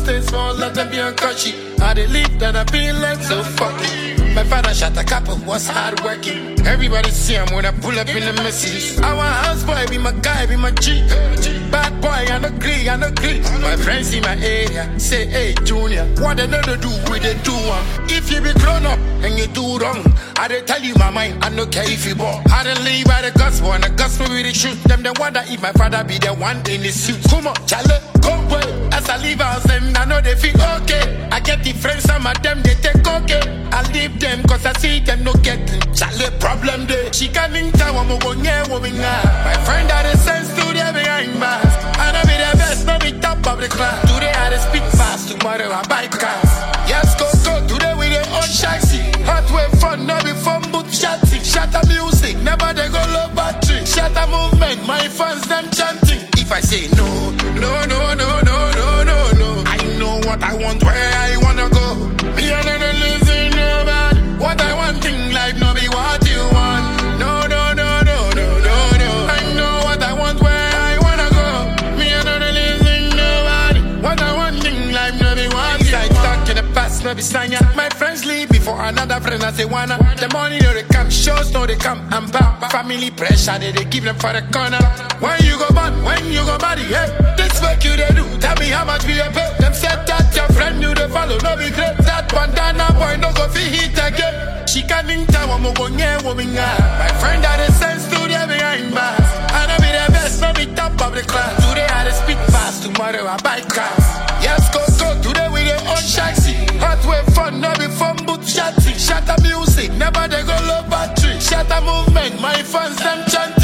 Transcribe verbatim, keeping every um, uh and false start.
states for let them be unconscious. I dey live that I feel like so fucking. My father shot a couple, was hard working. Everybody see him when I pull up in the messages. Our house boy be my guy, be my G. Bad boy, I no agree, I no agree. My friends in my area say, hey Junior, what they know to do, we they do one. If you be grown up and you do wrong, I dey tell you my mind, I no care if you bought. I dey live by the gospel and the gospel with the truth. Them they wonder if my father be the one in the suit. Come on, chale, go away. As I leave house, them I know they feel okay. I get the friends, some of them they take okay. I leave them cause I see them no getting chale problem day. She can't tell what I'm going to my friend had a sense to the behind bars. I know be the best, no be top of the class. Today I dey speak fast, tomorrow I buy cars. Yes, go, go, today we dey on shaxi. Hot way fun, no be fun, but chatting. Shatter music, never they go low battery. Shatter movement, my fans them chanting. If I say no, no, no, no, no, no, no, no, I know what I want, where I wanna go. Me I never listen nobody. What I want in life, no be what you want. No, no, no, no, no, no, no. I know what I want, where I wanna go. Me I never listen nobody. What I want in life, no be what you want. Talk in the past, no be slang. My friends leave before another friend I say wanna. The money no they come, shows no they come. I'm back, family pressure they, they give them for the corner. When you go bad, when you go body, hey, this work you they do. Tell me how much we they pay. Them said that your friend you they follow, no be great. That bandana boy no go feel hit again. She can't tell what I'm going to my friend had a sense to the behind bars. I know be the best, no be top of the class. Today I dey speak fast, tomorrow I buy cars. Yes, go, go, today we dey on shaxi. Hot way fun, no be fun, but chatting. Shatter music, never they go low battery. Shatter movement, my fans them chanting.